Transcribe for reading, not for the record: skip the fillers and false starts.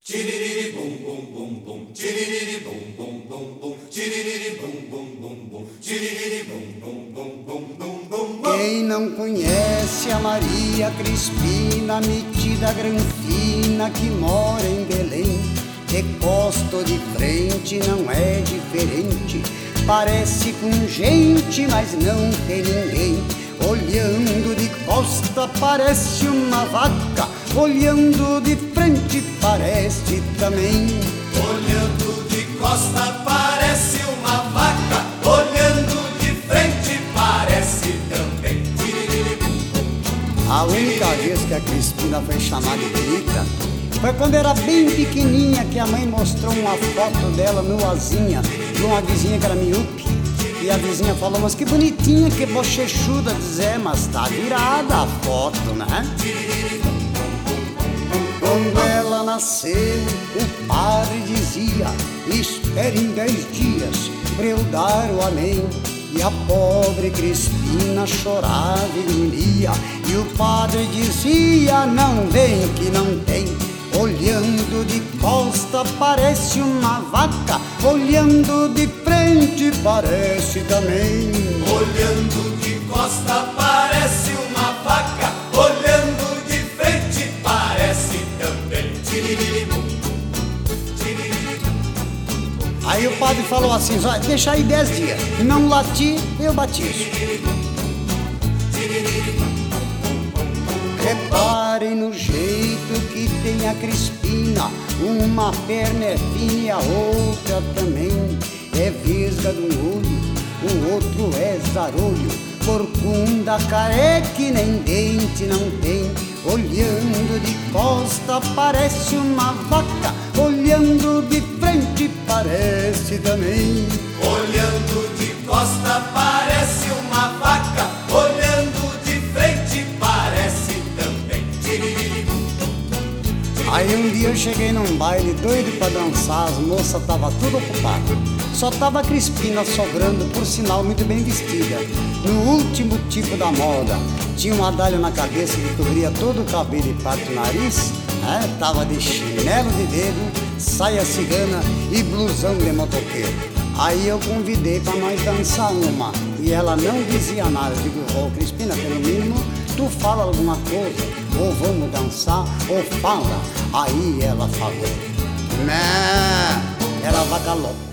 Tiriri bum bum bum bum, tiriri bum bum bum bum, tiriri bum bum bum bum, tiriri bum bum bum bum bum bum bum. Quem não conhece a Maria Crispina, metida granfina, que mora em Belém, de costa ou de frente não é diferente, parece com gente, mas não tem ninguém. Olhando de costa parece uma vaca, olhando de frente parece também. Olhando de costa parece uma vaca, olhando de frente parece também. A única vez que a Crispina foi chamada de bonita foi quando era bem pequenininha, que a mãe mostrou uma foto dela no asinha de uma vizinha que era miúpe. E a vizinha falou: mas que bonitinha, que bochechuda. Dizer, mas tá virada a foto, né? Quando ela nasceu, o padre dizia: esperem 10 dias pra eu dar o amém. E a pobre Crispina chorava e grunhia, e o padre dizia: não vem que não tem. Olhando de costa parece uma vaca, olhando de frente parece também. Olhando de costa parece uma vaca, olhando de frente parece também. Aí o padre falou assim: deixa aí 10 dias, não latir, eu batizo. Reparem no jeito que tem a Crispina, uma perna é fina e a outra também. É vesga de um olho, o outro é zarolho, corcunda, careca e nem dente não tem. Olhando de costa parece uma vaca, olhando de frente parece também. Olhando de costa parece uma vaca, olhando de frente parece também. Aí um dia eu cheguei num baile doido pra dançar, as moças tava tudo ocupadas, só tava a Crispina sobrando, por sinal muito bem vestida, no último tipo da moda. Tinha uma dália na cabeça que cobria todo o cabelo e parte do nariz, tava de chinelo de dedo, saia cigana e blusão de motoqueiro. Aí eu convidei pra nós dançar uma, e ela não dizia nada. Eu digo: ô Crispina, pelo mínimo tu fala alguma coisa, ou vamos dançar, ou fala. Aí ela falou: né, era vaca louca.